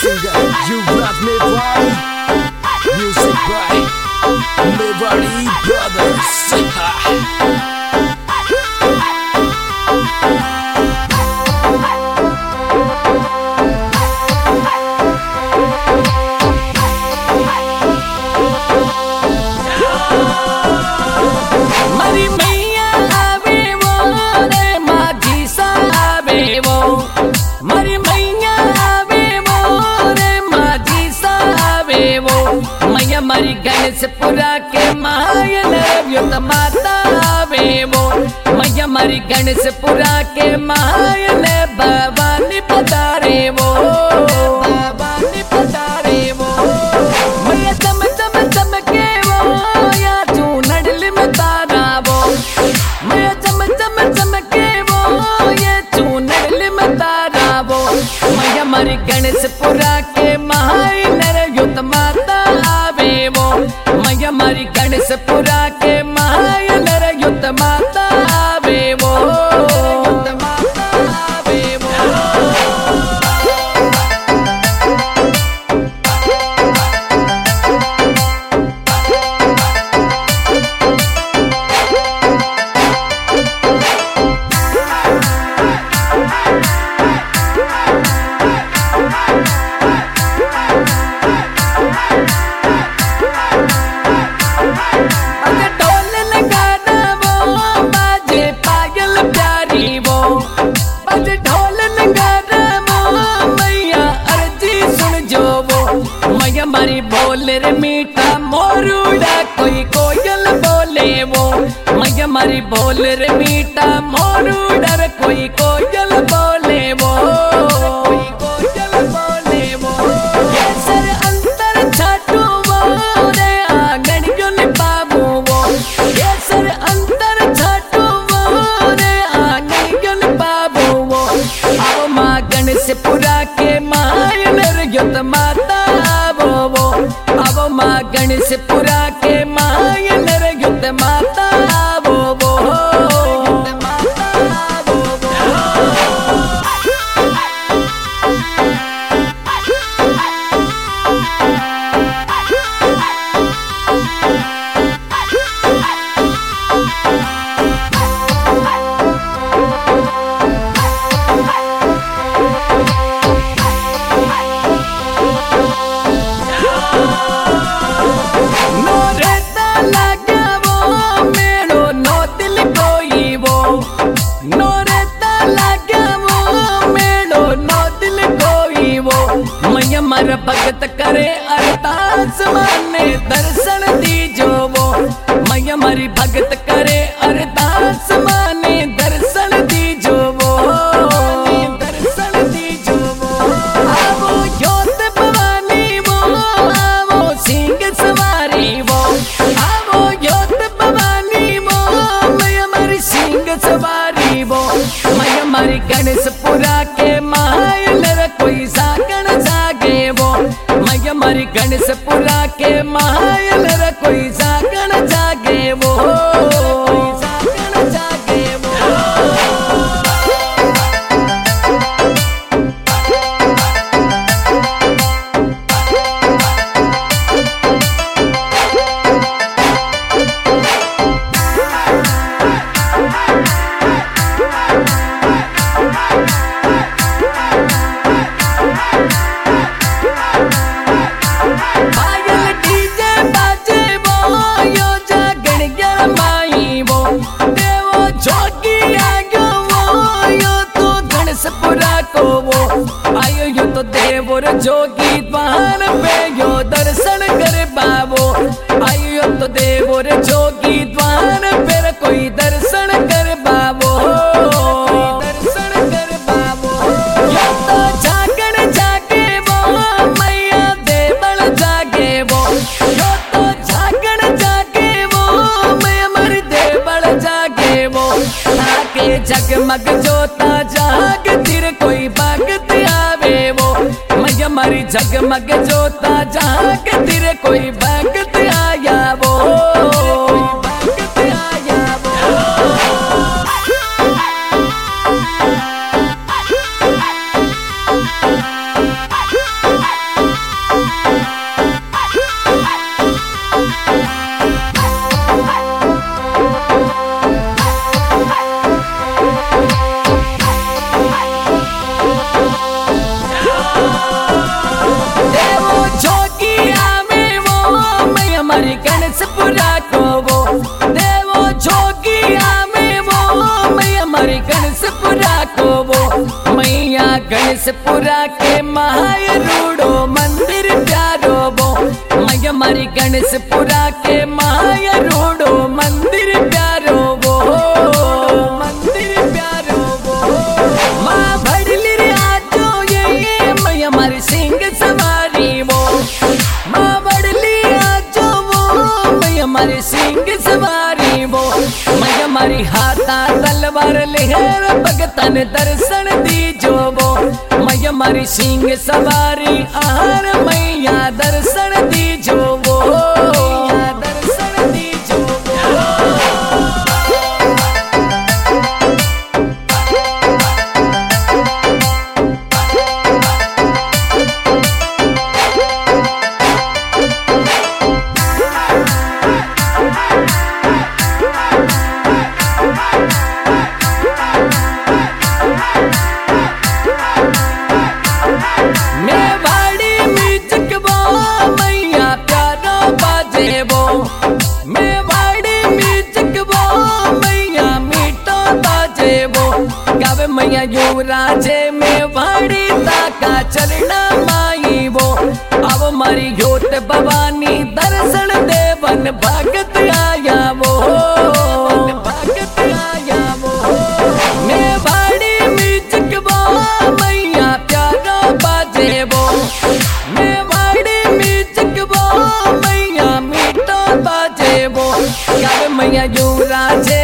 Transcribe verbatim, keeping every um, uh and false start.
singer Yuvraj Mewari. Music by Mewari Brothers. मरी गणेशपुरा के मायल युत माता आवे वो मैया मरी गणेशपुरा के मायल भवानी पधारे वो भवानी पधारे वो मैया चम चम चमके वो या चूनड़ली में तारा वो मैया चम चम चमके वो ये चूनड़ली में तारा वो मैया मरी गणेशपुरा के मायल युत माता मैया मारी गणेशपुरा के मायल युत माता आवे वो युत माता आवे वो मरी बोल रे मीठा मोरूड़ा कोई कोयल बोले वो मैया मरी बोल रे मीठा मोरूड़ा रे कोई कोयल बोले वो कोई कोयल बोले वो ये सर अंतर छाटू वो रे आंगन गुल बाबू वो ये सर अंतर छाटू वो रे आंगन गुल बाबू वो आओ माँ गणेशपुरा के मायल युत माता माँ गणेशपुरा के मायल युत माता वो वो युत माता वो वो मर भगत करे अरदास माने दर्शन दीजो वो मैया मरी भगत करे अरदास माने दर्शन दीजो वो दर्शन दीजो वो आवो योत भवानी वो आवो सिंह सवारी वो आवो योत भवानी वो मैया मरी सिंह सवारी वो मैया मरी गणेशपुरा के मायल कोई सागण मैया मरी गणेशपुरा के मायल कोई जागण जागे वो कोई जागण जागे वो देवर जोगी द्वार पे यो दर्शन करे बाबो आयो तो देवर जोगी द्वार पे कोई दर्शन करे बाबो दर्शन करे बाबो यो तो जागण जागे वो मैया देवल जागे वो यो तो जागण जागे वो मैया मर देवल जागे वो आके जगमग जोता जाग तिर कोई भगत आवे वो मैया मरी जगमग जोता जाग तिर कोई भगत आया वो भगत आया वो मैया गणेशपुरा के माय रूड़ो मंदिर प्यारो वो मैया मारी गणेशपुरा के माय रूड़ो मंदिर प्यारो वो मंदिर प्यारो वो माँ भड़ली रे आजो ये मैया मारी सिंह सवारी वो माँ भड़ली आजो वो मैया मारी सिंह सवारी वो मैया मारी हाथा तलवार लेहर भगतन दर्शन दीजो वो मैया मारी सिंह सवारी आर मैया दर्शन दीजो वो मैया दर्शन दीजो मैया युवराजे में वाड़ी ताका चलना माई वो अब मारी योत भवानी दर्शन देवन भगत आया वो भगत आया वो मैं वाड़ी म्यूजिक वो मैया प्यारा बाजे वो मैं वाड़ी म्यूजिक वो मैया मीठा बाजे वो कब मैया युवराजे